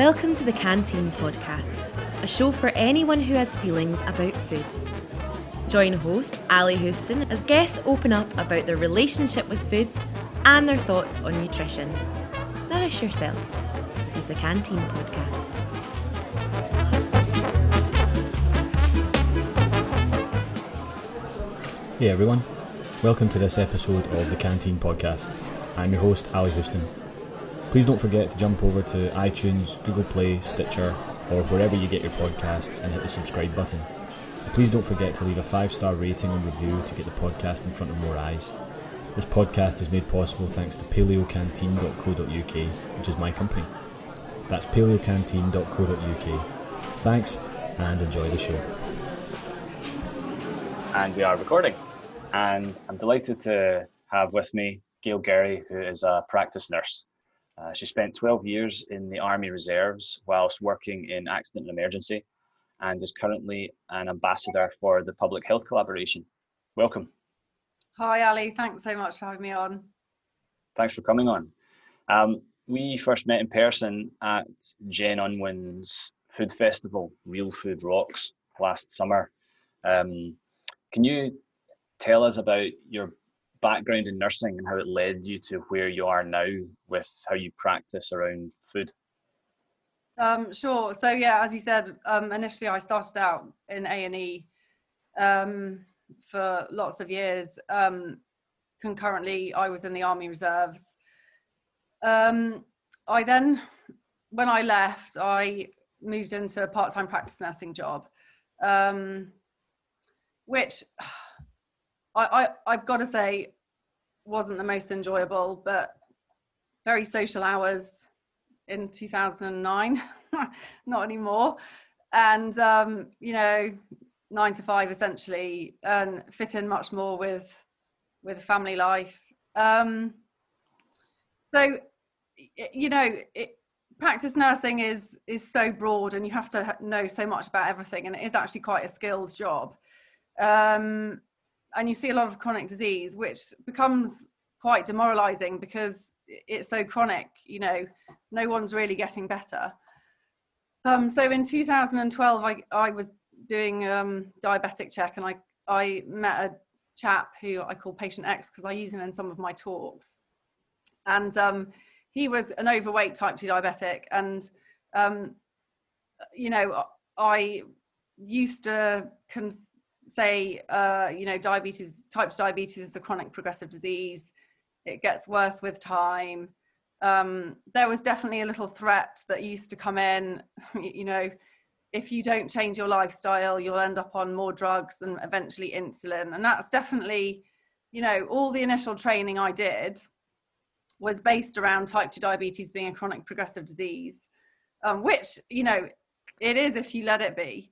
Welcome to the Canteen Podcast, a show for anyone who has feelings about food. Join host Ali Houston as guests open up about their relationship with food and their thoughts on nutrition. Nourish yourself with the Canteen Podcast. Hey everyone, welcome to this episode of the Canteen Podcast. I'm your host Ali Houston. Please don't forget to jump over to iTunes, Google Play, Stitcher, or wherever you get your podcasts and hit the subscribe button. Please don't forget to leave a 5-star rating and review to get the podcast in front of more eyes. This podcast is made possible thanks to paleocanteen.co.uk, which is my company. That's paleocanteen.co.uk. Thanks and enjoy the show. And we are recording. And I'm delighted to have with me Gail Gerry, who is a practice nurse. She spent 12 years in the Army Reserves whilst working in accident and emergency, and is currently an ambassador for the Public Health Collaboration. Welcome. Hi Ali, thanks so much for having me on. Thanks for coming on. We first met in person at Jen Unwin's food festival, Real Food Rocks, last summer. Can you tell us about your background in nursing and how it led you to where you are now with how you practice around food? Sure. So yeah, as you said, initially I started out in A&E for lots of years. Concurrently, I was in the Army Reserves. I then, when I left, I moved into a part-time practice nursing job, which I've got to say wasn't the most enjoyable, but very social hours in 2009, not anymore. And, 9 to 5 essentially, and fit in much more with family life. Practice nursing is so broad, and you have to know so much about everything, and it is actually quite a skilled job. And you see a lot of chronic disease, which becomes quite demoralizing because it's so chronic, no one's really getting better. So in 2012, I was doing diabetic check, and I met a chap who I call Patient X because I use him in some of my talks. And he was an overweight type 2 diabetic. And, I used to say, diabetes, type 2 diabetes is a chronic progressive disease. It gets worse with time. There was definitely a little threat that used to come in, if you don't change your lifestyle, you'll end up on more drugs and eventually insulin. And that's definitely, all the initial training I did was based around type 2 diabetes being a chronic progressive disease, which, it is if you let it be.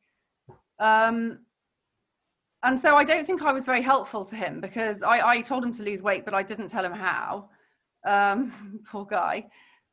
And so I don't think I was very helpful to him because I told him to lose weight, but I didn't tell him how. Poor guy.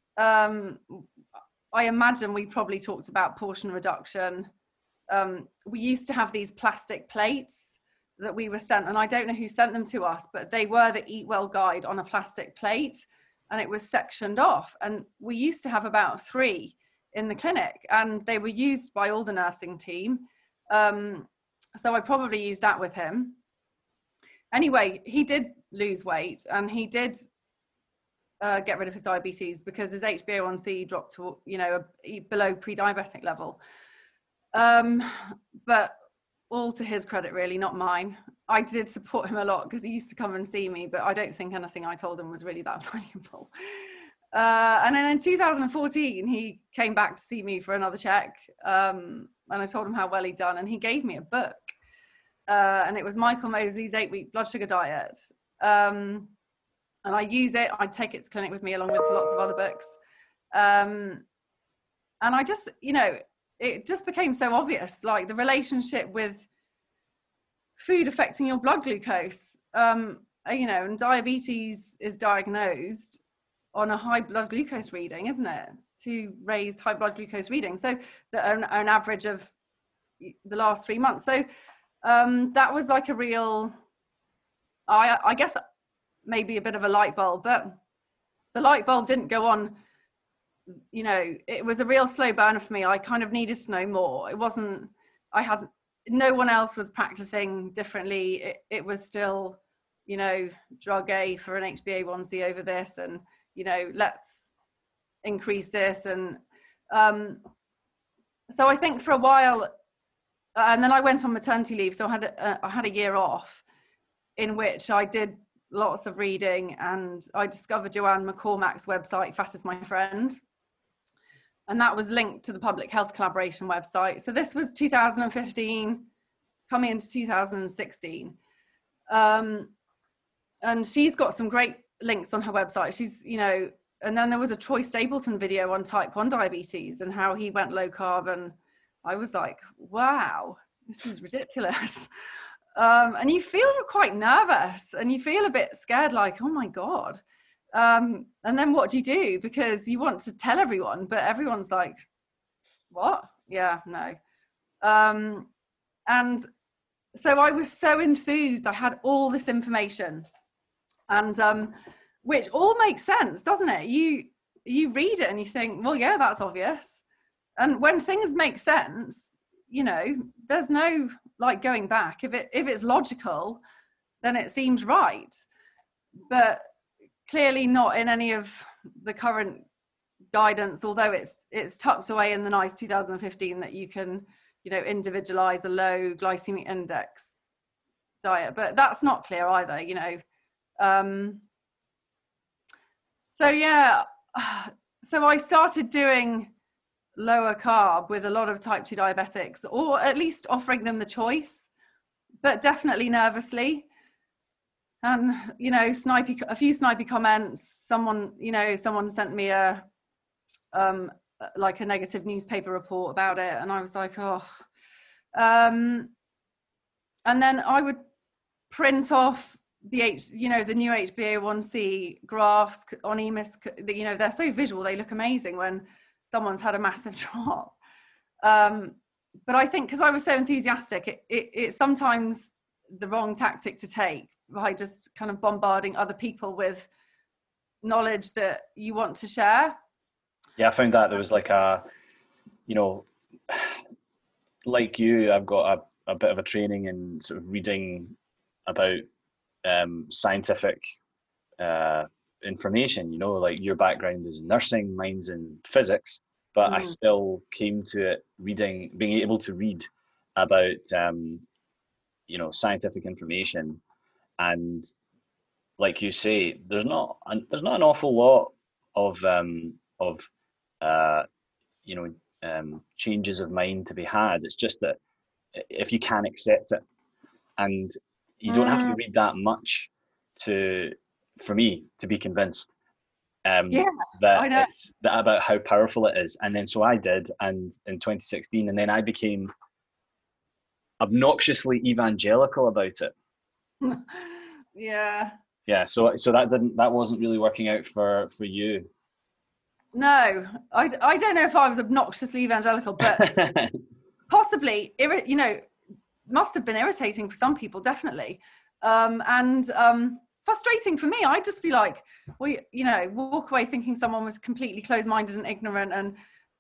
I imagine we probably talked about portion reduction. We used to have these plastic plates that we were sent, and I don't know who sent them to us, but they were the Eat Well guide on a plastic plate, and it was sectioned off. And we used to have about 3 in the clinic, and they were used by all the nursing team. So I probably used that with him. Anyway, he did lose weight, and he did get rid of his diabetes because his HbA1c dropped to, below pre-diabetic level. But all to his credit, really, not mine. I did support him a lot because he used to come and see me, but I don't think anything I told him was really that valuable. And then in 2014, he came back to see me for another check. And I told him how well he'd done, and he gave me a book. And it was Michael Mosley's 8-week blood sugar diet. And I use it. I take it to clinic with me along with lots of other books. And I just, it just became so obvious, like the relationship with food affecting your blood glucose. And diabetes is diagnosed on a high blood glucose reading, isn't it? To raise high blood glucose reading. So an average of the last 3 months. So that was like a real, I guess maybe a bit of a light bulb, but the light bulb didn't go on you know, it was a real slow burner for me. I kind of needed to know more. No one else was practicing differently. It was still, you know, drug A for an HbA1c over this, and, you know, let's increase this. And so I think for a while, and then I went on maternity leave. So I had a year off in which I did lots of reading, and I discovered Joanne McCormack's website, Fat is My Friend. And that was linked to the Public Health Collaboration website. So this was 2015, coming into 2016. And she's got some great links on her website. She's, you know, and then there was a Troy Stapleton video on type 1 diabetes and how he went low carb. And I was like, wow, this is ridiculous. And you feel quite nervous and you feel a bit scared, like, oh my God. And then what do you do? Because you want to tell everyone, but everyone's like, what? Yeah, no. And so I was so enthused. I had all this information, and which all makes sense, doesn't it? You read it and you think, well, yeah, that's obvious. And when things make sense, you know, there's no like going back. If it's logical, then it seems right. But clearly not in any of the current guidance, although it's tucked away in the NICE 2015 that you can, you know, individualize a low glycemic index diet, but that's not clear either, you know. So yeah, so I started doing lower carb with a lot of type 2 diabetics, or at least offering them the choice, but definitely nervously. And, you know, a few snipey comments. Someone sent me like a negative newspaper report about it, and I was like, oh. And then I would print off the new HbA1c graphs on EMIS. You know, they're so visual; they look amazing when someone's had a massive drop. But I think because I was so enthusiastic, it's sometimes the wrong tactic to take, by just kind of bombarding other people with knowledge that you want to share. Yeah, I found that there was like you know, like you, I've got a bit of a training in sort of reading about scientific information, you know, like your background is in nursing, mine's in physics, but I still came to it being able to read about, you know, scientific information. And like you say, there's not an awful lot of you know, changes of mind to be had. It's just that if you can accept it, and you don't have to read that much for me to be convinced that about how powerful it is. And then so I did, and in 2016, and then I became obnoxiously evangelical about it. Yeah, so that wasn't really working out for you. No, I don't know if I was obnoxiously evangelical, but possibly, you know, must have been irritating for some people, definitely, and frustrating for me. I'd just be like, well, you know, walk away thinking someone was completely closed-minded and ignorant, and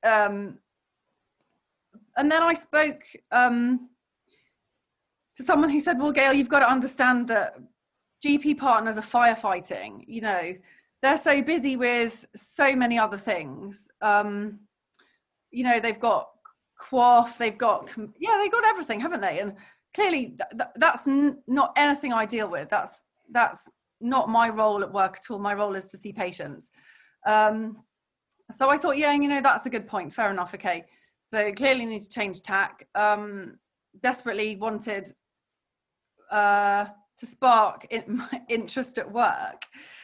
then I spoke to someone who said, well, Gail, you've got to understand that GP partners are firefighting, you know, they're so busy with so many other things. You know, they've got QOF, they've got everything, haven't they? And clearly that's not anything I deal with. That's not my role at work at all. My role is to see patients. So I thought, yeah, you know, that's a good point. Fair enough. Okay. So clearly need to change tack. Desperately wanted to spark my interest at work.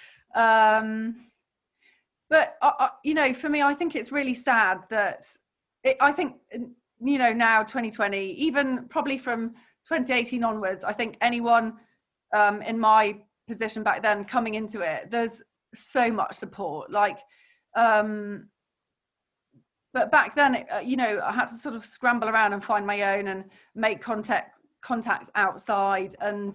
But, you know, for me, I think it's really sad that I think, you know, now 2020, even probably from 2018 onwards, I think anyone in my position back then coming into it, there's so much support. Like, but back then, you know, I had to sort of scramble around and find my own and make contacts outside. And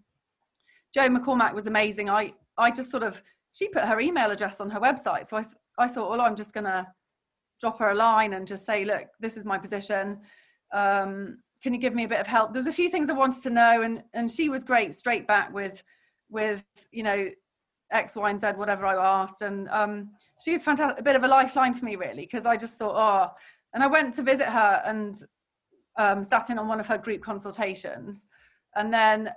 Jo McCormack was amazing. I just sort of, she put her email address on her website. So I thought, well, I'm just going to drop her a line and just say, look, this is my position. Can you give me a bit of help? There's a few things I wanted to know, and she was great straight back with you know, X, Y, and Z, whatever I asked. And she was fantastic, a bit of a lifeline for me, really, because I just thought, oh, and I went to visit her and sat in on one of her group consultations. And then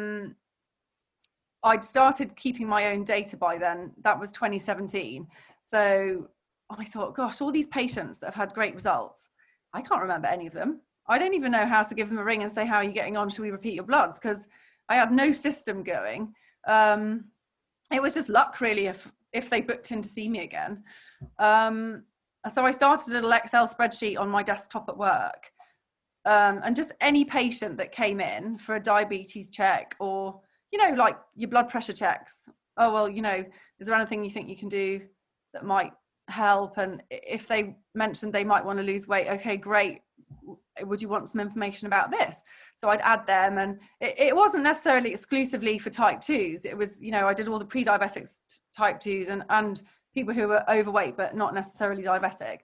I'd started keeping my own data by then. That was 2017. So I thought, gosh, all these patients that have had great results, I can't remember any of them. I don't even know how to give them a ring and say, how are you getting on? Should we repeat your bloods? Because I had no system going. It was just luck, really, if they booked in to see me again. So I started a little Excel spreadsheet on my desktop at work. And just any patient that came in for a diabetes check, or, you know, like your blood pressure checks. Oh, well, you know, is there anything you think you can do that might help? And if they mentioned they might want to lose weight, okay, great. Would you want some information about this? So I'd add them, and it wasn't necessarily exclusively for type 2s. It was, you know, I did all the pre-diabetics type 2s and people who were overweight but not necessarily diabetic,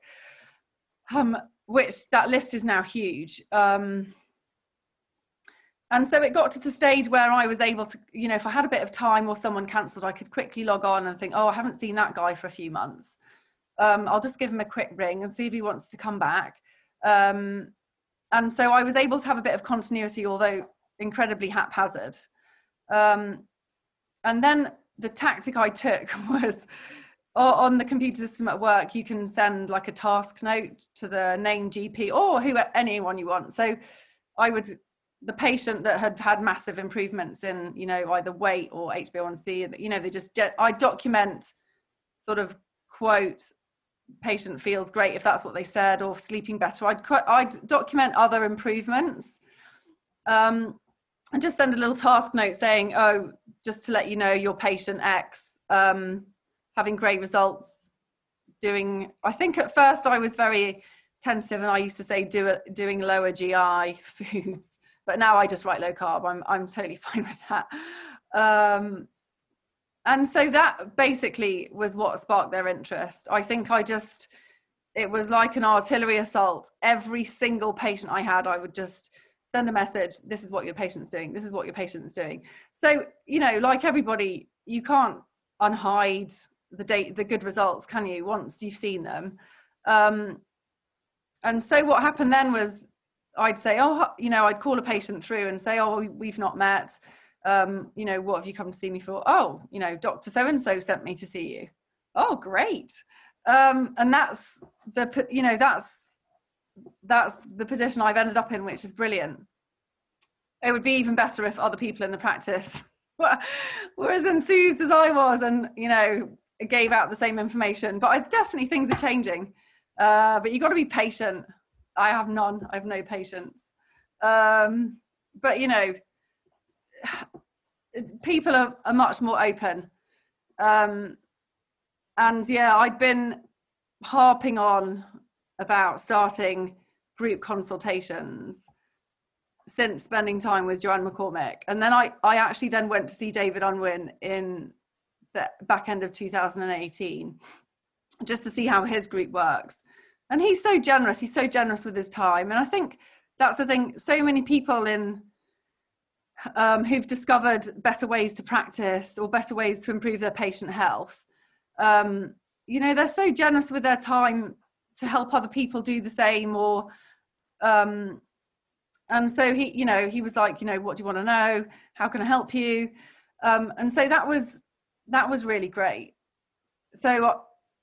which that list is now huge. And so it got to the stage where I was able to, you know, if I had a bit of time or someone cancelled, I could quickly log on and think, oh, I haven't seen that guy for a few months. I'll just give him a quick ring and see if he wants to come back. And so I was able to have a bit of continuity, although incredibly haphazard. And then the tactic I took was, on the computer system at work, you can send like a task note to the named GP or anyone you want. So the patient that had had massive improvements in, you know, either weight or HbA1c, you know, I document, sort of quote, patient feels great, if that's what they said, or sleeping better. I'd document other improvements, and just send a little task note saying, oh, just to let you know, your patient X having great results doing, I think at first I was very tentative and I used to say doing lower GI foods, but now I just write low carb. I'm totally fine with that. And so that basically was what sparked their interest. I think it was like an artillery assault. Every single patient I had, I would just send a message. This is what your patient's doing. This is what your patient's doing. So, you know, like everybody, you can't unhide the good results, can you, once you've seen them? And so what happened then was I'd say, oh, you know, I'd call a patient through and say, oh, we've not met. You know, what have you come to see me for? Oh, you know, Dr. So-and-so sent me to see you. Oh, great. And that's that's the position I've ended up in, which is brilliant. It would be even better if other people in the practice were as enthused as I was and, you know, gave out the same information. But definitely things are changing. But you've got to be patient. I have none. I have no patience. But, you know, people are much more open. And yeah, I'd been harping on about starting group consultations since spending time with Joanne McCormick. And then I actually then went to see David Unwin in the back end of 2018, just to see how his group works. And he's so generous with his time. And I think that's the thing, so many people who've discovered better ways to practice or better ways to improve their patient health, you know, they're so generous with their time to help other people do the same, or and so he was like, you know, what do you want to know? How can I help you? And so that was really great. So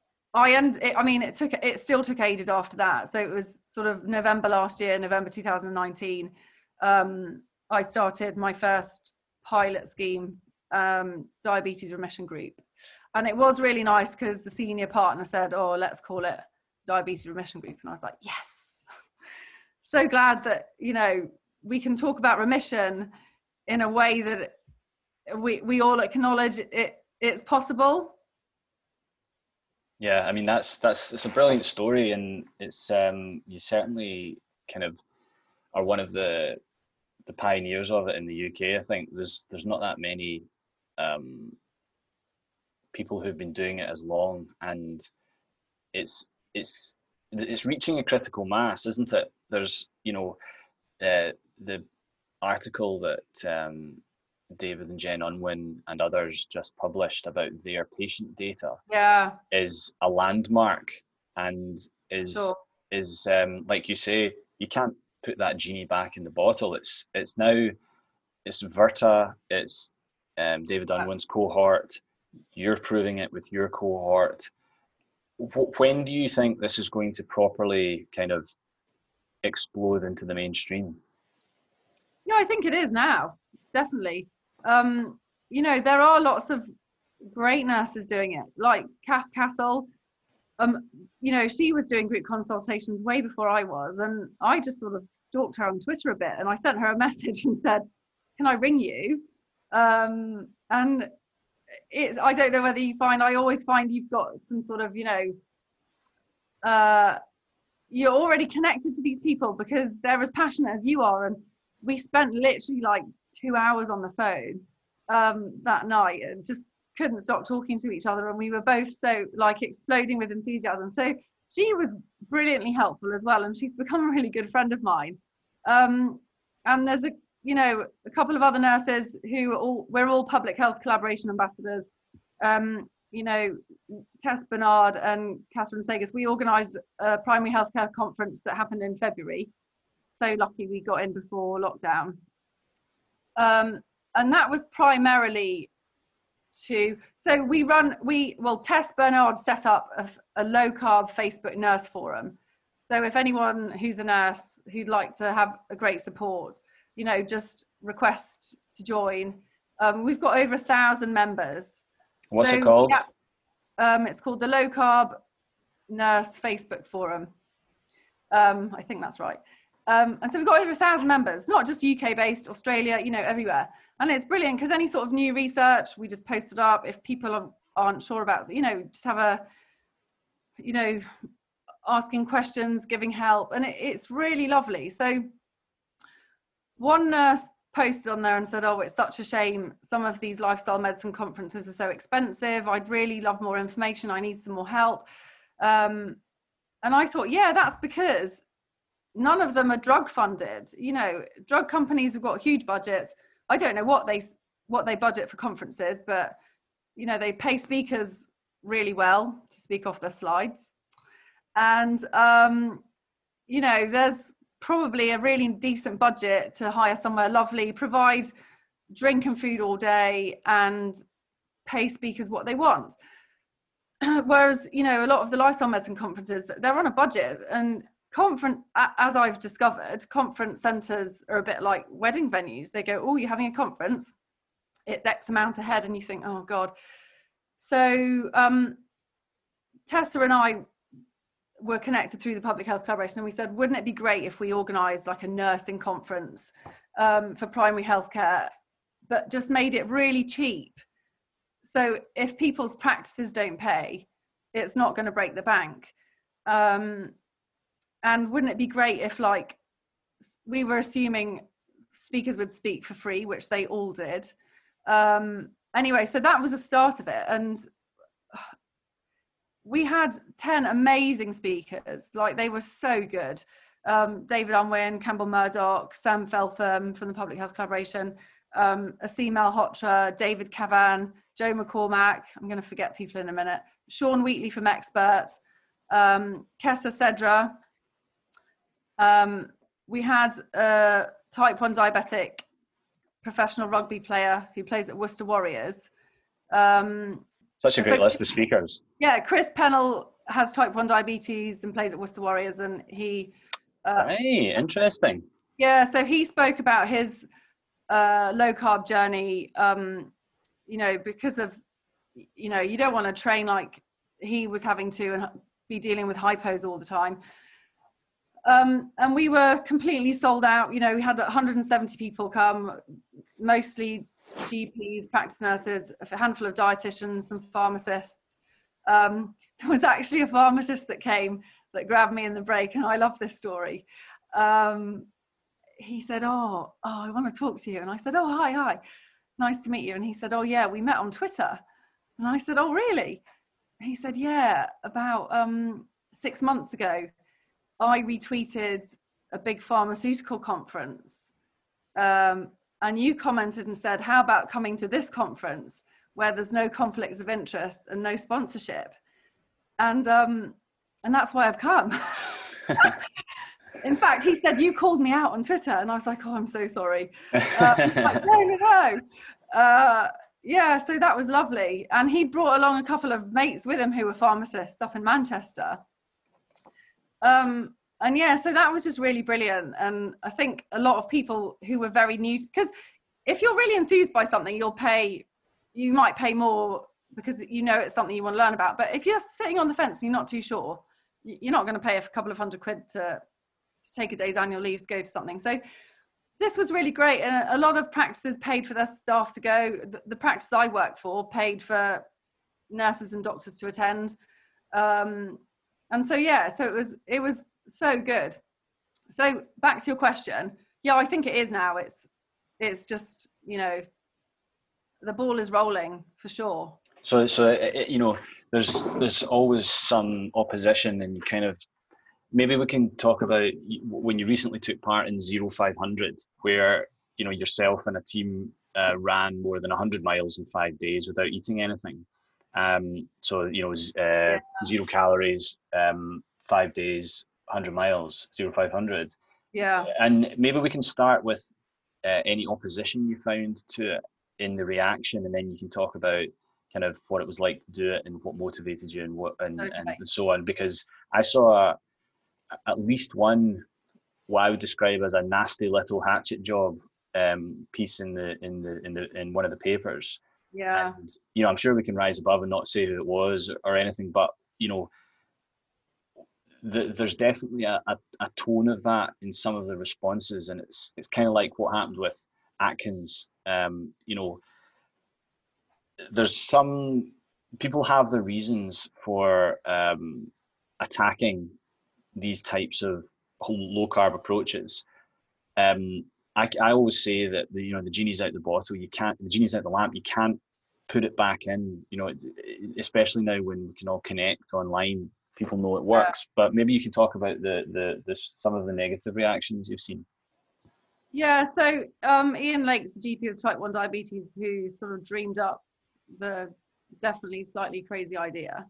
it still took ages after that. So it was sort of November 2019. I started my first pilot scheme, diabetes remission group. And it was really nice because the senior partner said, oh, let's call it diabetes remission group. And I was like, yes. So glad that, you know, we can talk about remission in a way that we all acknowledge it's possible. Yeah, I mean, it's a brilliant story, and it's you certainly kind of are one of the pioneers of it in the UK. I think there's not that many people who've been doing it as long, and it's reaching a critical mass, isn't it? There's, the article that David and Jen Unwin and others just published about their patient data is a landmark, and is like you say, you can't put that genie back in the bottle. It's Virta, it's David Unwin's cohort. You're proving it with your cohort. When do you think this is going to properly kind of explode into the mainstream? Yeah, I think it is now, definitely. There are lots of great nurses doing it, like Kath Castle. She was doing group consultations way before I was, and I just sort of stalked her on Twitter a bit, and I sent her a message and said, "Can I ring you?" And I don't know whether you find, I always find you've got some sort of, you're already connected to these people because they're as passionate as you are. And we spent literally like 2 hours on the phone that night and just couldn't stop talking to each other. And we were both so like exploding with enthusiasm. So she was brilliantly helpful as well. And she's become a really good friend of mine. And there's a couple of other nurses who we're all public health collaboration ambassadors. Tess Bernard and Catherine Sagas, we organised a primary healthcare conference that happened in February. So lucky we got in before lockdown. And that was primarily Tess Bernard set up a low carb Facebook nurse forum. So if anyone who's a nurse who'd like to have a great support, just request to join. We've got over 1,000 members. What's it called? Yeah, it's called the Low Carb Nurse Facebook Forum. I think that's right. And so we've got over 1,000 members, not just UK based, Australia, everywhere. And it's brilliant because any sort of new research, we just post it up. If people aren't sure about, just have asking questions, giving help. And it's really lovely. So one nurse posted on there and said, "Oh, it's such a shame. Some of these lifestyle medicine conferences are so expensive. I'd really love more information. I need some more help." And I thought, yeah, that's because none of them are drug funded. Drug companies have got huge budgets. I don't know what they budget for conferences, but they pay speakers really well to speak off their slides. And there's probably a really decent budget to hire somewhere lovely, provide drink and food all day, and pay speakers what they want. Whereas, a lot of the lifestyle medicine conferences, they're on a budget. And as I've discovered, conference centres are a bit like wedding venues. They go, "Oh, you're having a conference, it's X amount ahead," and you think, "Oh God." So Tessa and I were connected through the public health collaboration, and we said, wouldn't it be great if we organised like a nursing conference for primary healthcare, but just made it really cheap? So if people's practices don't pay, it's not going to break the bank. And wouldn't it be great if, like, we were assuming speakers would speak for free, which they all did. Anyway, so that was the start of it. And we had 10 amazing speakers. Like, they were so good. David Unwin, Campbell Murdoch, Sam Feltham from the Public Health Collaboration, Asim Malhotra, David Cavan, Joe McCormack. I'm going to forget people in a minute. Sean Wheatley from Expert, Kessa Cedra. We had a type 1 diabetic professional rugby player who plays at Worcester Warriors. Such a great list of speakers. Yeah, Chris Pennell has type 1 diabetes and plays at Worcester Warriors, and he... hey, interesting. Yeah, so he spoke about his low-carb journey, because of, you don't want to train like he was having to and be dealing with hypos all the time. And we were completely sold out. We had 170 people come, mostly GPs, practice nurses, a handful of dietitians, some pharmacists. There was actually a pharmacist that came that grabbed me in the break, and I love this story. He said, oh, I want to talk to you. And I said, "Oh, hi, nice to meet you." And he said, "Oh yeah, we met on Twitter." And I said, "Oh really?" he said, yeah, about 6 months ago, I retweeted a big pharmaceutical conference. And you commented and said, how about coming to this conference where there's no conflicts of interest and no sponsorship? And that's why I've come. In fact, he said, you called me out on Twitter. And I was like, oh, I'm so sorry. Like, no. Yeah, so that was lovely. And he brought along a couple of mates with him who were pharmacists up in Manchester. And yeah, so that was just really brilliant. And I think a lot of people who were very new, because if you're really enthused by something, you might pay more because you know it's something you want to learn about. But if you're sitting on the fence and you're not too sure, you're not going to pay a couple of £100 to take a day's annual leave to go to something. So this was really great. And a lot of practices paid for their staff to go. The practice I work for paid for nurses and doctors to attend. And so, yeah, so it was so good. So back to your question. Yeah, I think it is now. It's just, you know, the ball is rolling for sure. So you know, there's always some opposition, and kind of, maybe we can talk about when you recently took part in 0500, where, you know, yourself and a team ran more than 100 miles in 5 days without eating anything. So, you know, 0 calories, 5 days, 100 miles, 0500. Yeah. And maybe we can start with any opposition you found to it in the reaction, and then you can talk about kind of what it was like to do it and what motivated you and so on. Because I saw at least one, what I would describe as a nasty little hatchet job piece in one of the papers. Yeah. And, you know, I'm sure we can rise above and not say who it was or anything, but, you know, there's definitely a tone of that in some of the responses, and it's kind of like what happened with Atkins. You know, there's some people have their reasons for attacking these types of low carb approaches. I always say that the genie's out the bottle. The genie's out the lamp. You can't put it back in. You know, especially now when we can all connect online. People know it works, but maybe you can talk about the some of the negative reactions you've seen. Yeah, so Ian Lake's the GP of type 1 diabetes, who sort of dreamed up the definitely slightly crazy idea.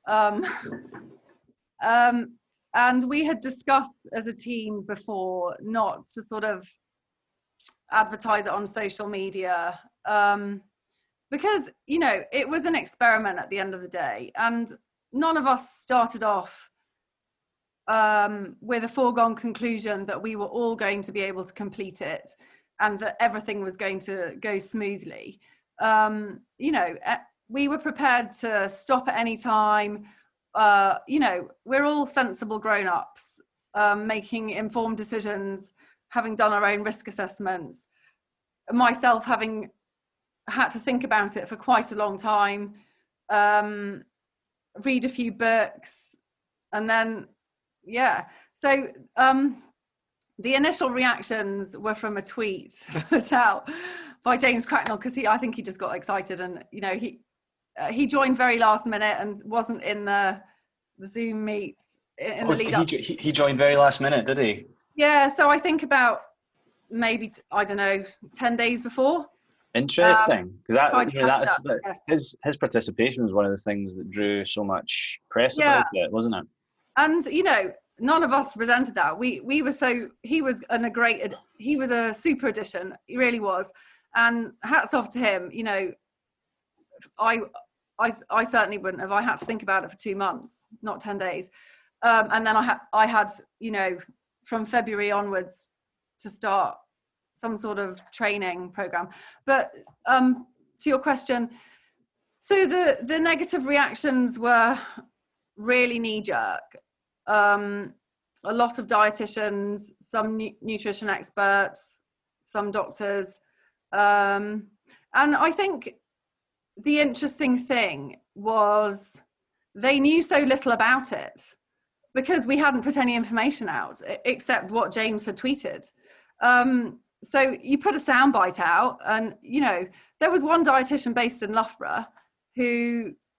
And we had discussed as a team before not to sort of advertise it on social media, because, you know, it was an experiment at the end of the day, and none of us started off with a foregone conclusion that we were all going to be able to complete it and that everything was going to go smoothly. You know, we were prepared to stop at any time. You know, we're all sensible grown-ups, making informed decisions, having done our own risk assessments, myself having had to think about it for quite a long time, read a few books, and then, yeah. So the initial reactions were from a tweet put out by James Cracknell, because I think he just got excited, and, you know, he joined very last minute and wasn't in the Zoom meets in the lead up. He joined very last minute, did he? Yeah, so I think about maybe, I don't know, 10 days before. Interesting, because his participation was one of the things that drew so much press about it, wasn't it? And, you know, none of us resented that. We were he was he was a super addition. He really was. And hats off to him. You know, I certainly wouldn't have. I had to think about it for 2 months, not 10 days. And then I had, you know, from February onwards to start some sort of training program. But to your question, so the negative reactions were really knee-jerk. A lot of dietitians, some nutrition experts, some doctors. And I think the interesting thing was they knew so little about it because we hadn't put any information out except what James had tweeted. So you put a soundbite out, and, you know, there was one dietitian based in Loughborough who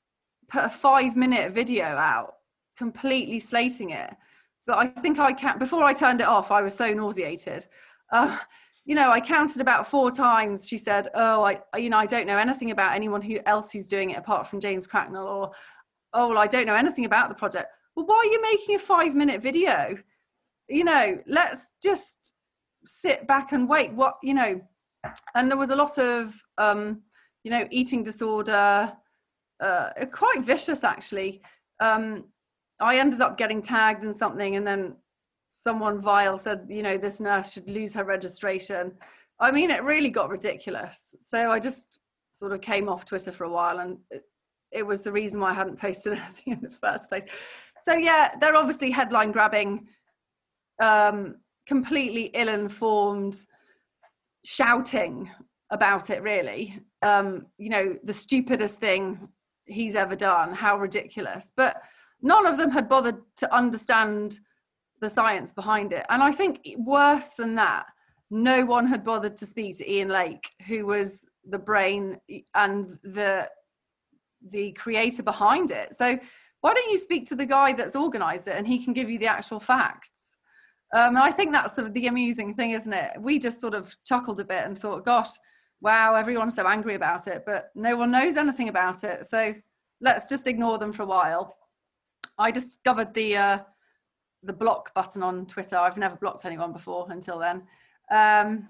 put a 5-minute video out, completely slating it. But I think before I turned it off, I was so nauseated. I counted about 4 times. She said, "Oh, I don't know anything about anyone else who's doing it apart from James Cracknell," or, "Oh, well, I don't know anything about the project." Well, why are you making a 5-minute video? Let's just sit back and wait. And there was a lot of, eating disorder, quite vicious, actually. I ended up getting tagged in something, and then someone vile said, this nurse should lose her registration. I mean, it really got ridiculous. So I just sort of came off Twitter for a while, and it was the reason why I hadn't posted anything in the first place. So yeah, they're obviously headline grabbing, completely ill-informed, shouting about it, really. The stupidest thing he's ever done, how ridiculous. But none of them had bothered to understand the science behind it. And I think worse than that, no one had bothered to speak to Ian Lake, who was the brain and the creator behind it. So why don't you speak to the guy that's organized it, and he can give you the actual facts? And I think that's the amusing thing, isn't it? We just sort of chuckled a bit and thought, gosh, wow, everyone's so angry about it, but no one knows anything about it. So let's just ignore them for a while. I discovered the block button on Twitter. I've never blocked anyone before until then. And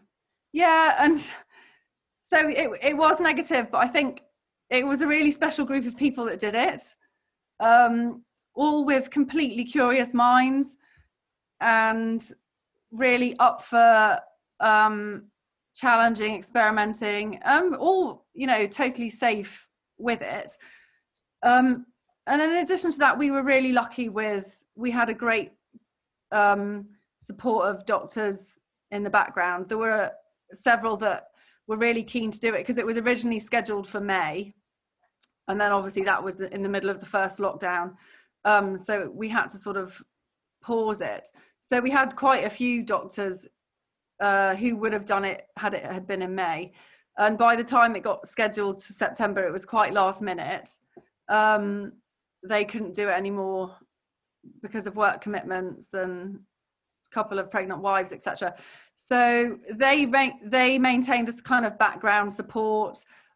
so it was negative, but I think it was a really special group of people that did it, all with completely curious minds and really up for challenging, experimenting, all, totally safe with it. And in addition to that, we were really lucky we had a great support of doctors in the background. There were several that were really keen to do it because it was originally scheduled for May. And then obviously that was in the middle of the first lockdown. So we had to sort of pause it. So we had quite a few doctors who would have done it had it had been in May. And by the time it got scheduled to September, it was quite last minute. They couldn't do it anymore because of work commitments and a couple of pregnant wives, etc. So they maintained this kind of background support.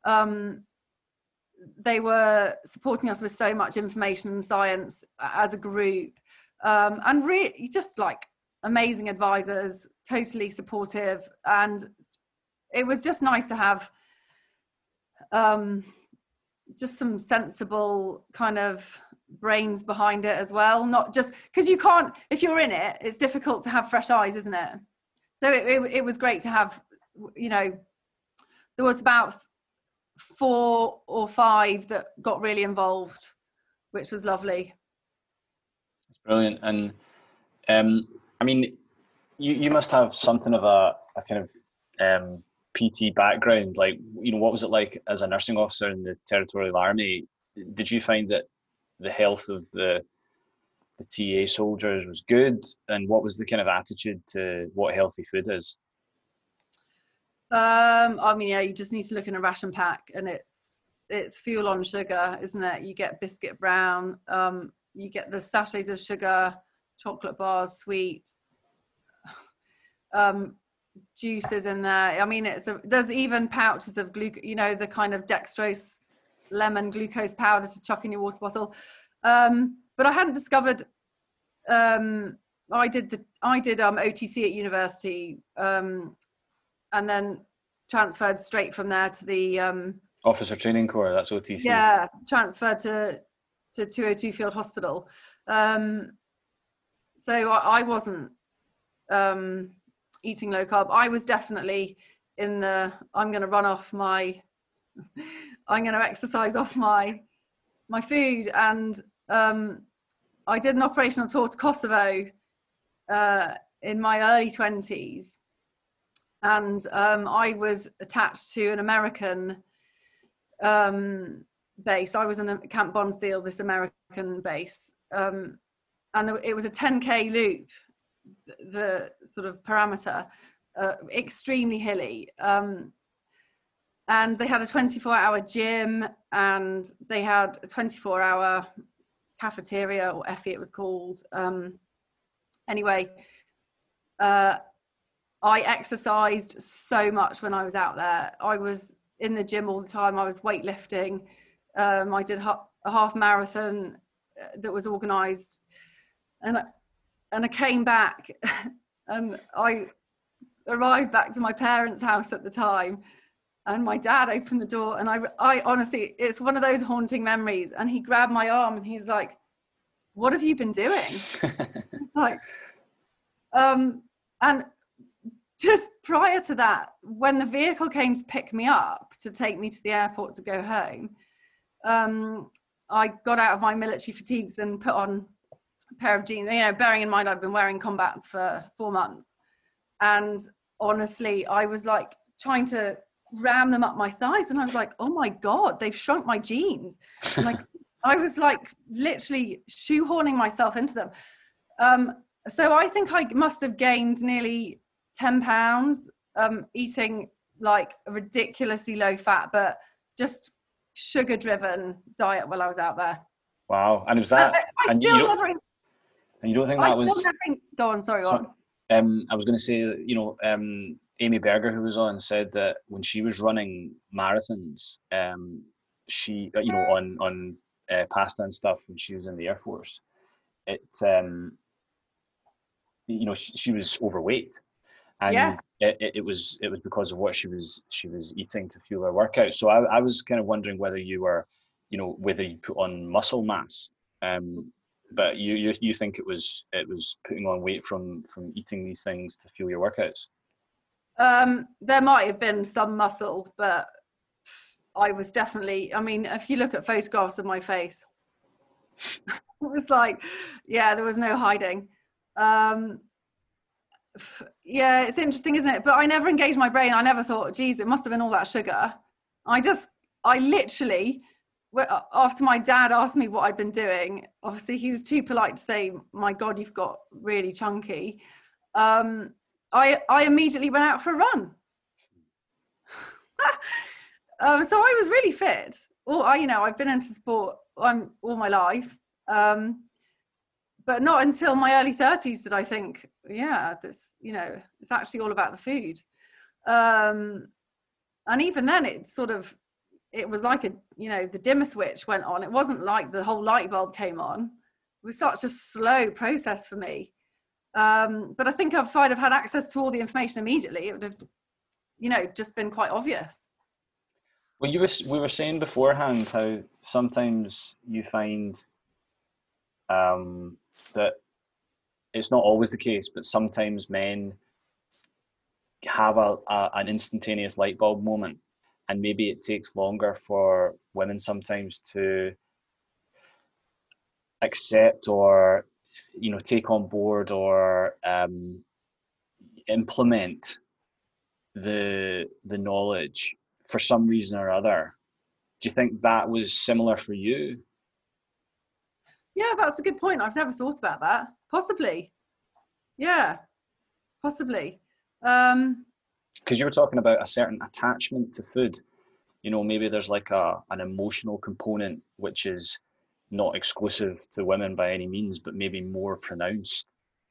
They were supporting us with so much information and science as a group, and really just like amazing advisors, totally supportive. And it was just nice to have just some sensible kind of brains behind it as well. Not just because you can't, if you're in it, it's difficult to have fresh eyes, isn't it? So it was great to have, there was about 4 or 5 that got really involved, which was lovely. It's brilliant. And I mean, you must have something of a kind of PT background. Like, what was it like as a nursing officer in the Territorial Army? Did you find that the health of the TA soldiers was good? And what was the kind of attitude to what healthy food is? I mean, yeah, you just need to look in a ration pack, and it's fuel on sugar, isn't it? You get biscuit brown, you get the sachets of sugar, chocolate bars, sweets, juices in there. I mean, there's even pouches of the kind of dextrose lemon glucose powder to chuck in your water bottle. But I hadn't discovered. I did OTC at university, and then transferred straight from there to the Officer Training Corps. That's OTC. Yeah, transferred to 202 Field Hospital. So I wasn't eating low carb. I was definitely I'm going to run off I'm going to exercise off my food. And I did an operational tour to Kosovo in my early 20s. And I was attached to an American base. I was in Camp Bondsteel, this American base. And it was a 10K loop, the sort of parameter, extremely hilly. And and they had a 24-hour gym, and they had a 24-hour cafeteria, or Effie it was called. Anyway, I exercised so much when I was out there. I was in the gym all the time. I was weightlifting. I did a half marathon that was organised, and I came back and I arrived back to my parents' house at the time, and my dad opened the door, and I honestly, it's one of those haunting memories, and he grabbed my arm and he's like, "What have you been doing?" Like, and just prior to that, when the vehicle came to pick me up to take me to the airport to go home, I got out of my military fatigues and put on a pair of jeans, bearing in mind I've been wearing combats for 4 months. And honestly, I was like trying to ram them up my thighs, and I was like, oh my God, they've shrunk my jeans. Like, I was like literally shoehorning myself into them. So I think I must have gained nearly 10 pounds, eating like a ridiculously low fat, but just sugar driven diet while I was out there. Wow. And was that, and you don't think that was, go on, sorry. I was going to say that, Amy Berger, who was on, said that when she was running marathons, she, on pasta and stuff, when she was in the Air Force, she was overweight, and it was because of what she was eating to fuel her workout. So I was kind of wondering whether you were, whether you put on muscle mass, but you think it was putting on weight from eating these things to fuel your workouts. There might have been some muscle, but I was definitely, if you look at photographs of my face, it was like, there was no hiding. It's interesting, isn't it? But I never engaged my brain. I never thought, geez, it must have been all that sugar. I literally, after my dad asked me what I'd been doing, obviously he was too polite to say, my God, you've got really chunky. I immediately went out for a run. So I was really fit. I've been into sport all my life. But not until my early 30s did I think, it's actually all about the food. And even then it was like the dimmer switch went on. It wasn't like the whole light bulb came on. It was such a slow process for me. But I think if I'd have had access to all the information immediately, it would have, just been quite obvious. Well, we were saying beforehand how sometimes you find that it's not always the case, but sometimes men have an instantaneous light bulb moment, and maybe it takes longer for women sometimes to accept or take on board or implement the knowledge for some reason or other. Do you think that was similar for you? Yeah, that's a good point. I've never thought about that. Possibly. Yeah, possibly. Because you were talking about a certain attachment to food. Maybe there's like an emotional component which is not exclusive to women by any means, but maybe more pronounced.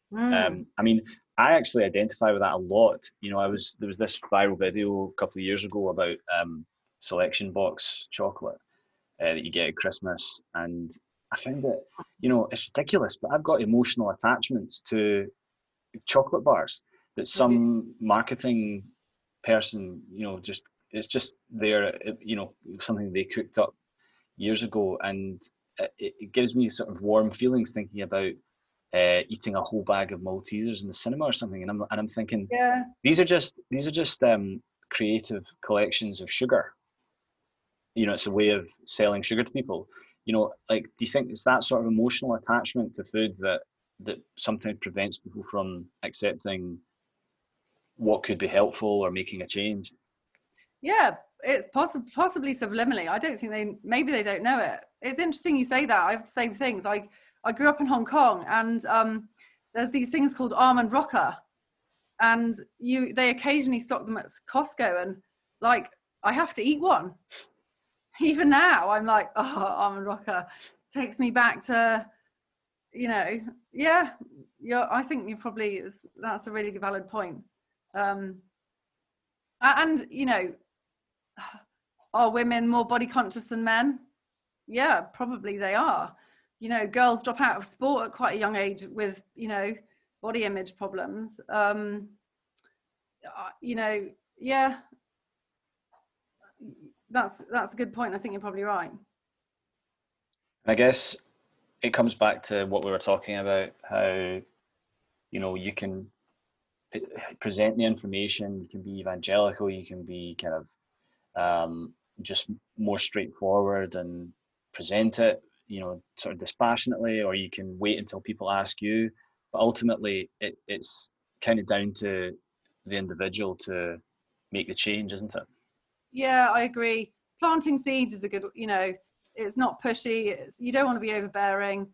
I actually identify with that a lot. There was this viral video a couple of years ago about selection box chocolate that you get at Christmas, and I found it, it's ridiculous, but I've got emotional attachments to chocolate bars that some marketing person, it's just there, something they cooked up years ago, and it gives me sort of warm feelings thinking about eating a whole bag of Maltesers in the cinema or something, and I'm thinking, these are just creative collections of sugar. It's a way of selling sugar to people. Do you think it's that sort of emotional attachment to food that sometimes prevents people from accepting what could be helpful or making a change? Yeah, it's possibly subliminally. I don't think maybe they don't know it. It's interesting you say that. I have the same things. I grew up in Hong Kong, and there's these things called almond rocker, and they occasionally stock them at Costco, and like I have to eat one. Even now, I'm like, oh, almond rocker takes me back to, I think that's a really valid point. And, are women more body conscious than men? Yeah, probably they are. Girls drop out of sport at quite a young age with, body image problems. Yeah, that's a good point. I think you're probably right. I guess it comes back to what we were talking about, how, you can present the information, you can be evangelical, you can be kind of just more straightforward and present it, sort of dispassionately, or you can wait until people ask you. But ultimately, it's kind of down to the individual to make the change, isn't it? Yeah, I agree. Planting seeds is a good, it's not pushy. You don't want to be overbearing.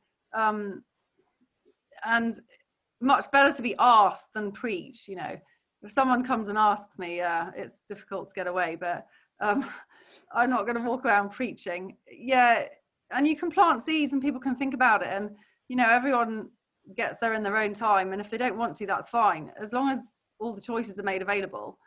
And much better to be asked than preach, If someone comes and asks me, it's difficult to get away, but I'm not going to walk around preaching. Yeah, and you can plant seeds and people can think about it. And, everyone gets there in their own time. And if they don't want to, that's fine, as long as all the choices are made available.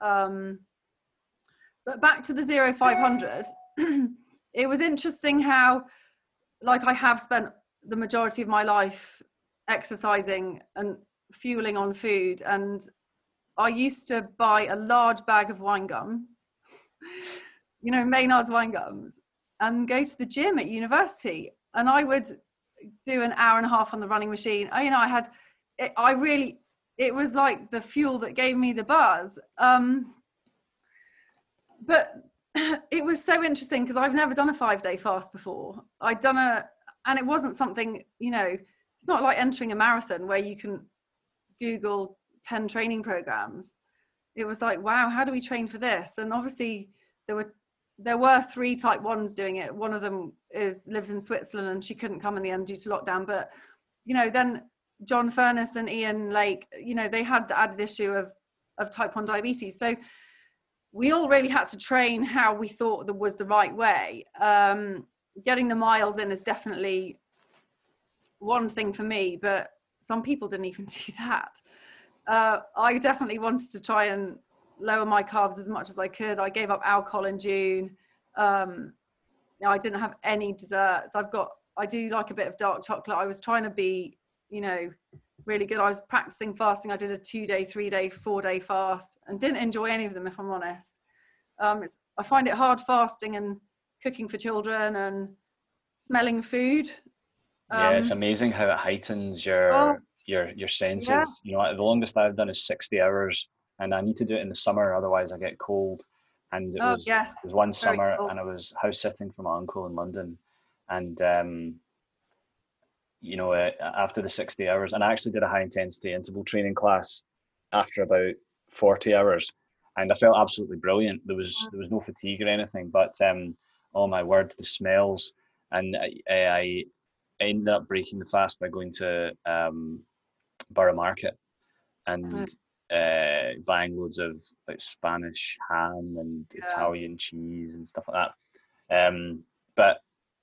But back to the 0-500, it was interesting how, I have spent the majority of my life exercising and fueling on food. And I used to buy a large bag of wine gums, Maynard's wine gums, and go to the gym at university. And I would do an hour and a half on the running machine. It was like the fuel that gave me the buzz. But it was so interesting because I've never done a 5-day fast before. And it wasn't something, it's not like entering a marathon where you can Google 10 training programs. It was like, wow, how do we train for this? And obviously there were 3 type 1s doing it. One of them lives in Switzerland and she couldn't come in the end due to lockdown. But, then John Furness and Ian Lake, they had the added issue of type 1 diabetes. So we all really had to train how we thought that was the right way. Getting the miles in is definitely one thing for me, but some people didn't even do that. I definitely wanted to try and lower my carbs as much as I could. I gave up alcohol in June. I didn't have any desserts. I do like a bit of dark chocolate. I was trying to be, really good. I was practicing fasting. I did a 2-day, 3-day, 4-day fast and didn't enjoy any of them, if I'm honest. I find it hard fasting and cooking for children and smelling food. It's amazing how it heightens your senses. Yeah. The longest I've done is 60 hours, and I need to do it in the summer, otherwise I get cold. And it was one summer, and I was house sitting for my uncle in London, and after the 60 hours, and I actually did a high intensity interval training class after about 40 hours, and I felt absolutely brilliant. There was no fatigue or anything, but oh my word, the smells. And I ended up breaking the fast by going to Borough Market and buying loads of Spanish ham and Italian cheese and stuff like that. But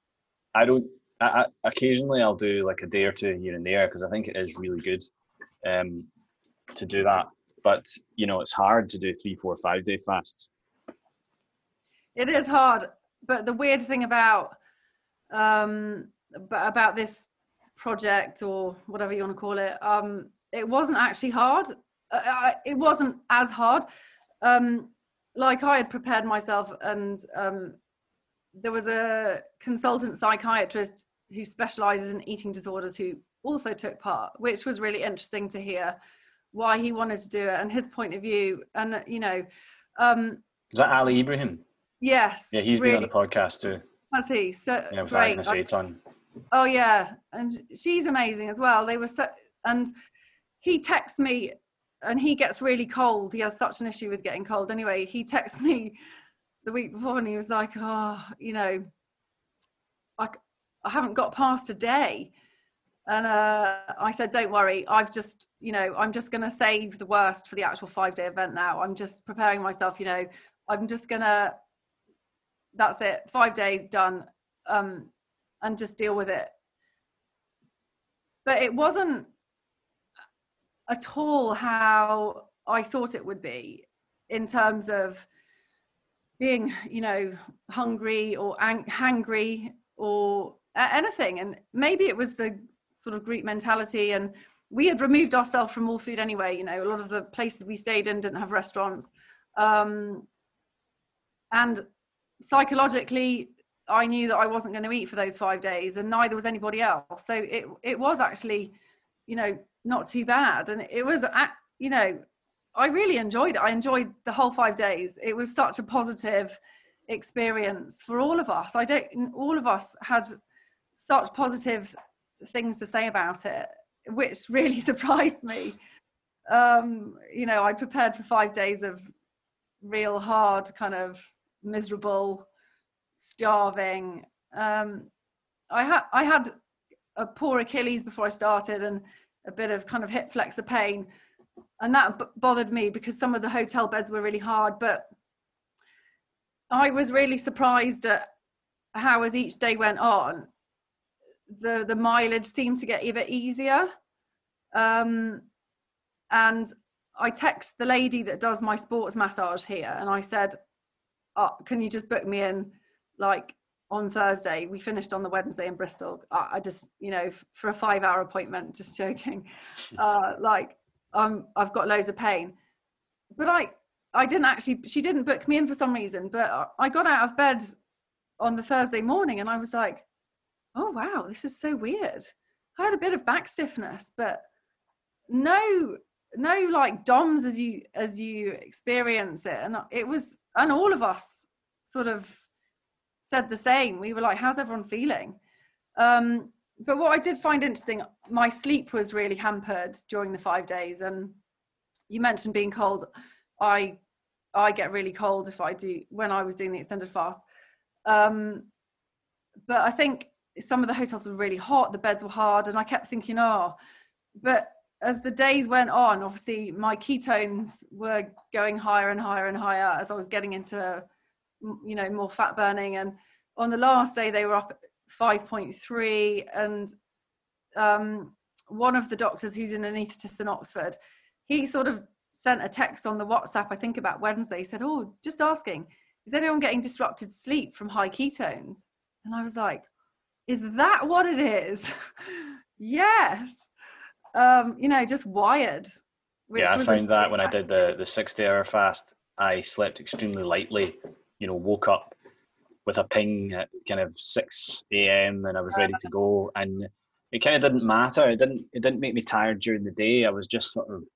I occasionally I'll do a day or two here and there because I think it is really good to do that. But it's hard to do 3, 4, 5-day fasts. It is hard, but the weird thing about this project, or whatever you want to call it, it wasn't actually hard. It wasn't as hard. I had prepared myself, and there was a consultant psychiatrist who specializes in eating disorders who also took part, which was really interesting to hear why he wanted to do it and his point of view. And is that Ali Ibrahim? Yes. Yeah, he's really been on the podcast too. Has he? So yeah, with great. Agnes Aiton. Oh yeah, and she's amazing as well. They were and he texts me, and he gets really cold. He has such an issue with getting cold. Anyway, he texts me the week before, and he was like, "Oh, I haven't got past a day." And I said, "Don't worry. I'm just going to save the worst for the actual 5-day event now. I'm just preparing myself. I'm just gonna, that's it, 5 days done, and just deal with it. But it wasn't at all how I thought it would be, in terms of being, you know, hungry or hangry or anything. And maybe it was the sort of Greek mentality, and we had removed ourselves from all food anyway. You know, a lot of the places we stayed in didn't have restaurants, and psychologically I knew that I wasn't going to eat for those 5 days, and neither was anybody else. So it was actually, you know, not too bad. And it was, you know, I really enjoyed it. I enjoyed the whole 5 days. It was such a positive experience for all of us. All of us had such positive things to say about it, which really surprised me. You know, I prepared for 5 days of real hard, kind of miserable, starving. I had a poor Achilles before I started, and a bit of kind of hip flexor pain, and that bothered me because some of the hotel beds were really hard. But I was really surprised at how, as each day went on, the mileage seemed to get a bit easier. And I text the lady that does my sports massage here, and I said, oh, can you just book me in, like, on Thursday? We finished on the Wednesday in Bristol. I just, you know, for a 5-hour appointment, just joking. Like, I've got loads of pain. But I didn't actually, she didn't book me in for some reason, but I got out of bed on the Thursday morning and I was like, oh wow, this is so weird. I had a bit of back stiffness, but no like DOMS as you experience it. And it was, and all of us sort of said the same. We were like, how's everyone feeling? But what I did find interesting, my sleep was really hampered during the 5 days. And you mentioned being cold. I get really cold when I was doing the extended fast. But I think some of the hotels were really hot, the beds were hard, and I kept thinking, but as the days went on, obviously my ketones were going higher and higher and higher as I was getting into, you know, more fat burning. And on the last day they were up at 5.3, and one of the doctors who's an anaesthetist in Oxford, he sort of sent a text on the WhatsApp, I think about Wednesday. He said, oh, just asking, is anyone getting disrupted sleep from high ketones? And I was like, is that what it is? Yes. You know, just wired. Yeah, I found that when I did the 60-hour fast, I slept extremely lightly, you know, woke up with a ping at kind of 6 a.m. and I was ready to go. And it kind of didn't matter. It didn't make me tired during the day. I was just sort of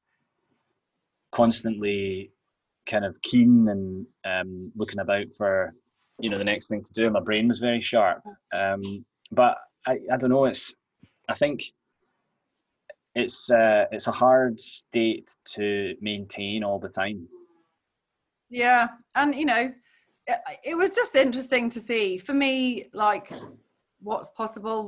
constantly kind of keen and looking about for, you know, the next thing to do. My brain was very sharp. But I don't know, I think it's a hard state to maintain all the time. Yeah. And, you know, it was just interesting to see for me, like, what's possible,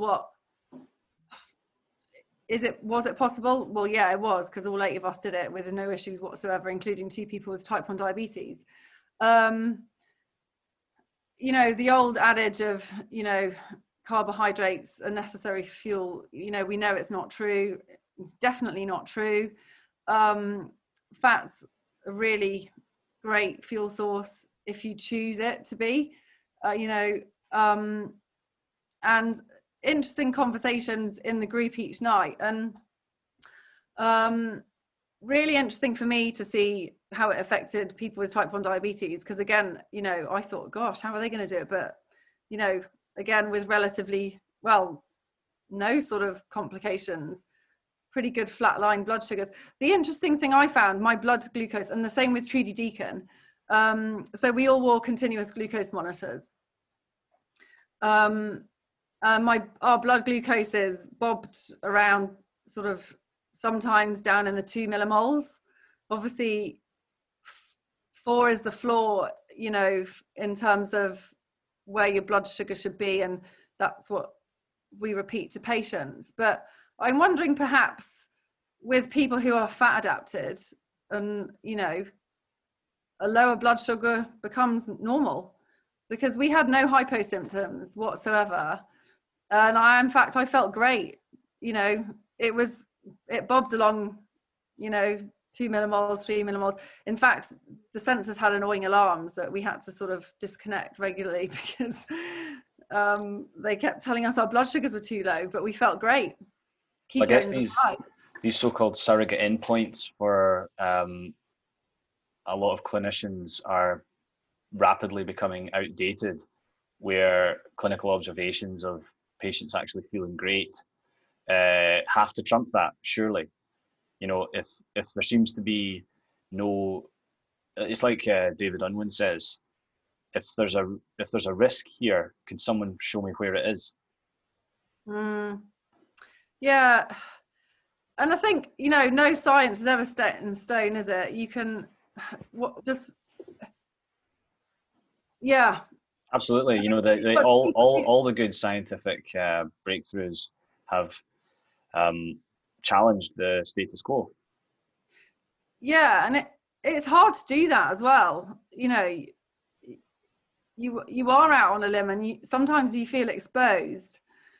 was it possible? Well, yeah, it was, because all 8 of us did it with no issues whatsoever, including 2 people with type 1 diabetes. You know, the old adage of, you know, carbohydrates are necessary for fuel, you know, we know it's not true. It's definitely not true. Fat's a really great fuel source if you choose it to be, you know, and interesting conversations in the group each night. And really interesting for me to see how it affected people with type 1 diabetes, because again, you know, I thought, gosh, how are they going to do it? But, you know, again, with relatively, well, no sort of complications, pretty good flatline blood sugars. The interesting thing I found, my blood glucose, and the same with Trudy Deacon, so we all wore continuous glucose monitors. Our blood glucoses bobbed around, sort of sometimes down in the 2 millimoles. Obviously 4 is the floor, you know, in terms of where your blood sugar should be, and that's what we repeat to patients. But I'm wondering, perhaps with people who are fat adapted, and, you know, a lower blood sugar becomes normal, because we had no hypo symptoms whatsoever. And in fact, I felt great. You know, it bobbed along, you know, 2 millimoles, 3 millimoles. In fact, the sensors had annoying alarms that we had to sort of disconnect regularly because they kept telling us our blood sugars were too low, but we felt great. I guess these so-called surrogate endpoints for a lot of clinicians are rapidly becoming outdated, where clinical observations of patients actually feeling great have to trump that, surely. You know, if there seems to be no, it's like David Unwin says, if there's a risk here, can someone show me where it is? Yeah, and I think, you know, no science is ever set in stone, is it? You can yeah. Absolutely. You know, all the good scientific breakthroughs have challenged the status quo. Yeah, and it's hard to do that as well. You know, you are out on a limb, and sometimes you feel exposed.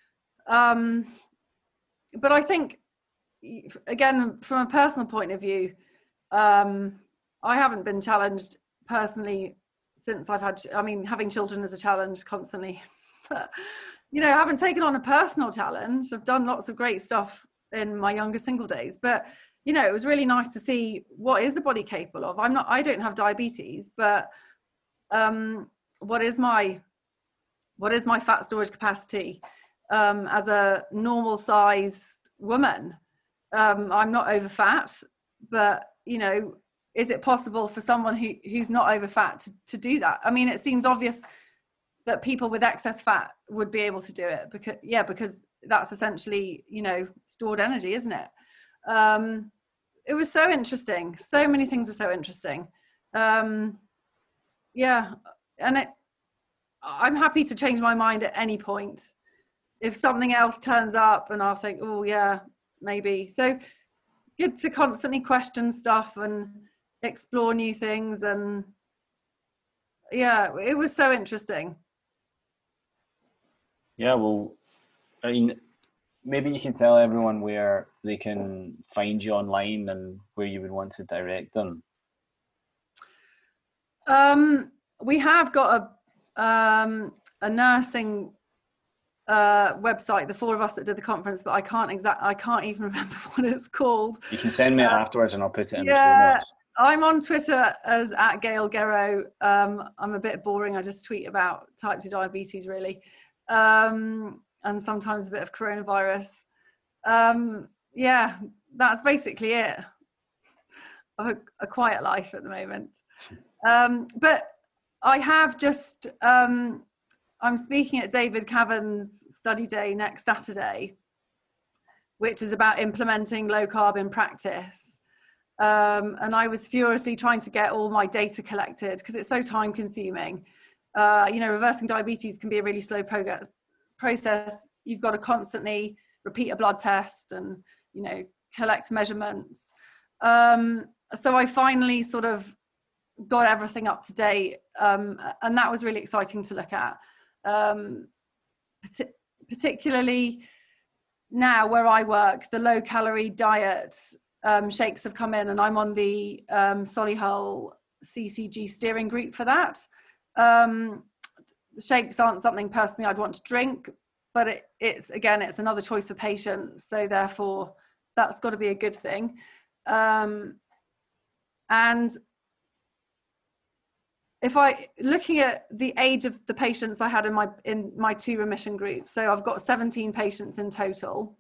But I think, again, from a personal point of view, I haven't been challenged personally since having children is a challenge constantly. But, you know, I haven't taken on a personal challenge. I've done lots of great stuff in my younger single days, but, you know, it was really nice to see what is the body capable of. I don't have diabetes, but what is my fat storage capacity as a normal sized woman? I'm not over fat, but, you know, is it possible for someone who's not over fat to do that? I mean, it seems obvious that people with excess fat would be able to do it because that's essentially, you know, stored energy, isn't it? It was so interesting. So many things were so interesting. Yeah, and I'm happy to change my mind at any point. If something else turns up and I'll think, oh yeah, maybe. So good to constantly question stuff and explore new things. And yeah, it was so interesting. Yeah, well, I mean, maybe you can tell everyone where they can find you online and where you would want to direct them. We have got a nursing website, the four of us that did the conference, but I can't even remember what it's called. You can send me it afterwards and I'll put it in the show notes. I'm on Twitter as @GailGero. I'm a bit boring. I just tweet about type 2 diabetes, really, and sometimes a bit of coronavirus. Yeah, that's basically it. A quiet life at the moment. But I have just, I'm speaking at David Cavern's study day next Saturday, which is about implementing low carb in practice. And I was furiously trying to get all my data collected because it's so time consuming. You know, reversing diabetes can be a really slow process. You've got to constantly repeat a blood test and, you know, collect measurements. So I finally sort of got everything up to date. And that was really exciting to look at. Particularly now where I work, the low calorie diet shakes have come in, and I'm on the Solihull CCG steering group for that. Shakes aren't something personally I'd want to drink, but it's another choice for patients, so therefore that's got to be a good thing. And if looking at the age of the patients I had in my 2 remission groups, so I've got 17 patients in total.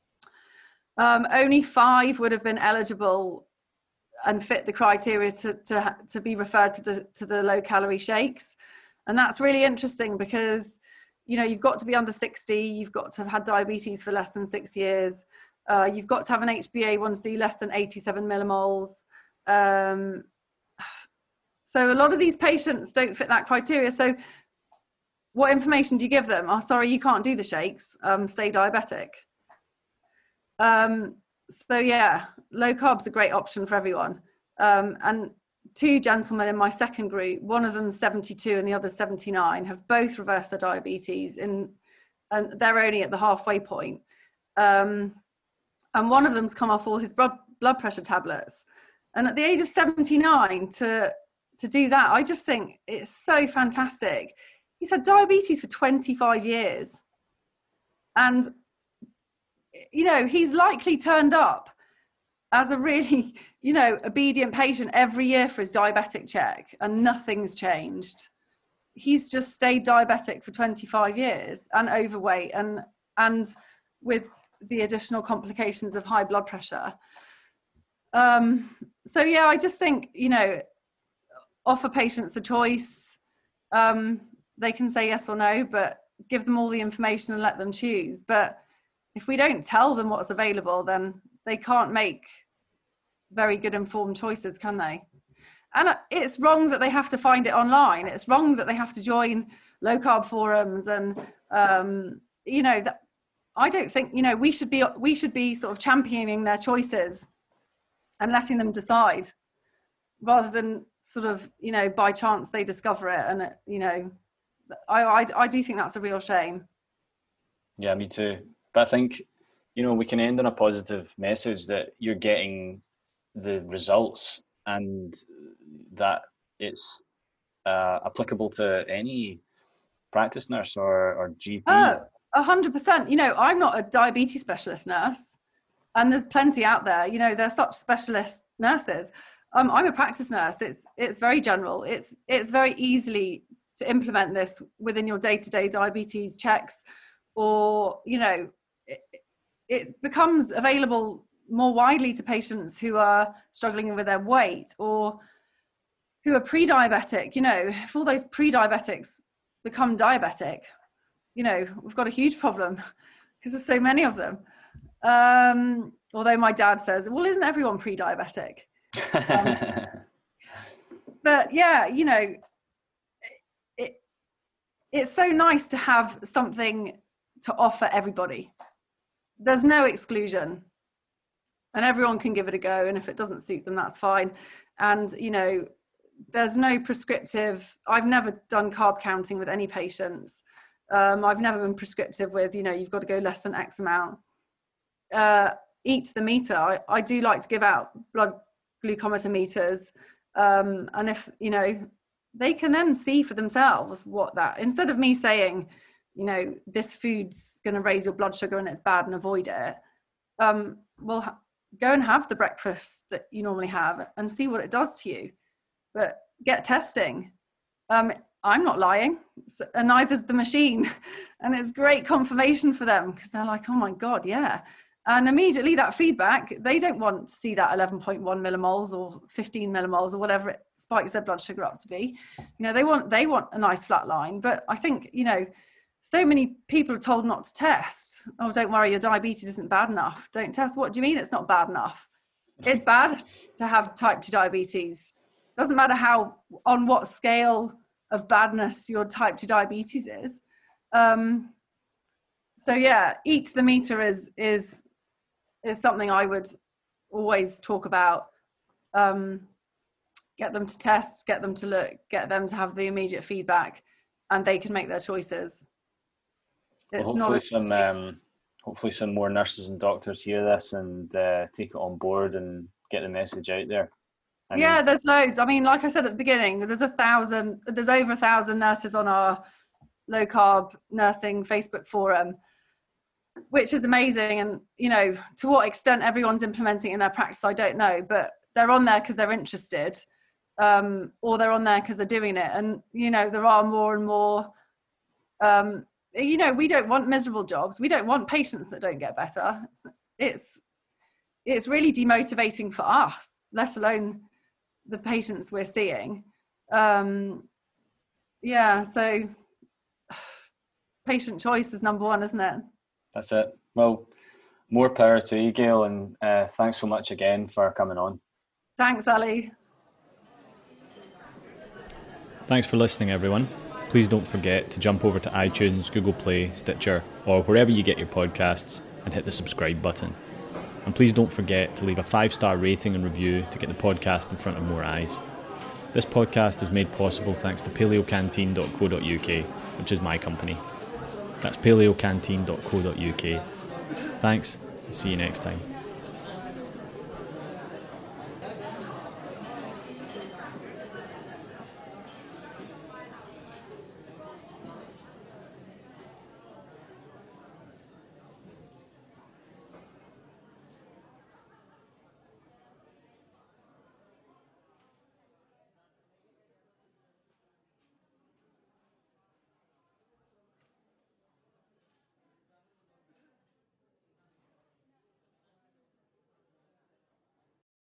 Only 5 would have been eligible and fit the criteria to be referred to the low calorie shakes. And that's really interesting because, you know, you've got to be under 60, you've got to have had diabetes for less than 6 years, you've got to have an HbA1c less than 87 millimoles. So a lot of these patients don't fit that criteria. So what information do you give them? Oh, sorry, you can't do the shakes, stay diabetic. So yeah, low carb's a great option for everyone. And two gentlemen in my second group, one of them's 72 and the other's 79, have both reversed their diabetes, and they're only at the halfway point. And one of them's come off all his blood pressure tablets. And at the age of 79 to do that, I just think it's so fantastic. He's had diabetes for 25 years. And, you know, he's likely turned up as a really, you know, obedient patient every year for his diabetic check, and nothing's changed. He's just stayed diabetic for 25 years and overweight and with the additional complications of high blood pressure. So yeah, I just think, you know, offer patients the choice. They can say yes or no, but give them all the information and let them choose. But if we don't tell them what's available, then they can't make very good informed choices, can they? And it's wrong that they have to find it online. It's wrong that they have to join low carb forums. And, you know, that I don't think, you know, we should be sort of championing their choices and letting them decide, rather than sort of, you know, by chance they discover it. And, you know, I do think that's a real shame. Yeah, me too. But I think, you know, we can end on a positive message that you're getting the results and that it's applicable to any practice nurse or GP. 100%. You know, I'm not a diabetes specialist nurse, and there's plenty out there. You know, they're such specialist nurses. I'm a practice nurse. It's very general. It's very easily to implement this within your day-to-day diabetes checks, or, you know, it becomes available more widely to patients who are struggling with their weight or who are pre-diabetic. You know, if all those pre-diabetics become diabetic, you know, we've got a huge problem because there's so many of them. Although my dad says, well, isn't everyone pre-diabetic? But yeah, you know, it's so nice to have something to offer everybody. There's no exclusion, and everyone can give it a go. And if it doesn't suit them, that's fine. And, you know, there's no prescriptive. I've never done carb counting with any patients. I've never been prescriptive with, you know, you've got to go less than X amount. Eat to the meter. I do like to give out blood glucometer meters. And if, you know, they can then see for themselves what that, instead of me saying, you know, this food's going to raise your blood sugar and it's bad and avoid it. Well, go and have the breakfast that you normally have and see what it does to you. But get testing. I'm not lying, and neither's the machine. And it's great confirmation for them because they're like, oh my God, yeah. And immediately that feedback, they don't want to see that 11.1 millimoles or 15 millimoles or whatever it spikes their blood sugar up to be. You know, they want a nice flat line. But I think, you know, so many people are told not to test. Oh, don't worry, your diabetes isn't bad enough. Don't test. What do you mean it's not bad enough? It's bad to have type 2 diabetes. Doesn't matter on what scale of badness your type 2 diabetes is. So yeah, eat to the meter is something I would always talk about. Get them to test, get them to look, get them to have the immediate feedback, and they can make their choices. Hopefully some more nurses and doctors hear this and take it on board and get the message out there. Yeah, there's loads. I mean, like I said at the beginning, there's over 1,000 nurses on our low carb nursing Facebook forum, which is amazing. And, you know, to what extent everyone's implementing it in their practice, I don't know, but they're on there because they're interested, or they're on there because they're doing it. And, you know, there are more and more, you know, we don't want miserable jobs. We don't want patients that don't get better. It's really demotivating for us, let alone the patients we're seeing. Yeah, so patient choice is number one, isn't it? That's it. Well, more power to you, Gail, and thanks so much again for coming on. Thanks, Ali. Thanks for listening, everyone. Please don't forget to jump over to iTunes, Google Play, Stitcher, or wherever you get your podcasts and hit the subscribe button. And please don't forget to leave a 5-star rating and review to get the podcast in front of more eyes. This podcast is made possible thanks to paleocanteen.co.uk, which is my company. That's paleocanteen.co.uk. Thanks, and see you next time.